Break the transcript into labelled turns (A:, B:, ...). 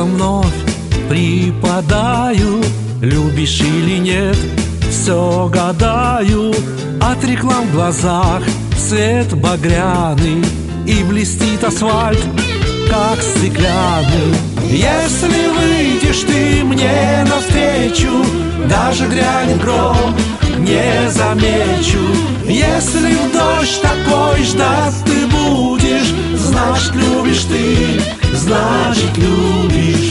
A: зеркалом вновь припадаю. Любишь или нет, все гадаю. От реклам в глазах цвет багряный, и блестит асфальт, как стеклянный. Если выйдешь ты мне навстречу, даже грянет гром, не замечу. Если в дождь такой ждать ты будешь, значит любишь ты, значит любишь.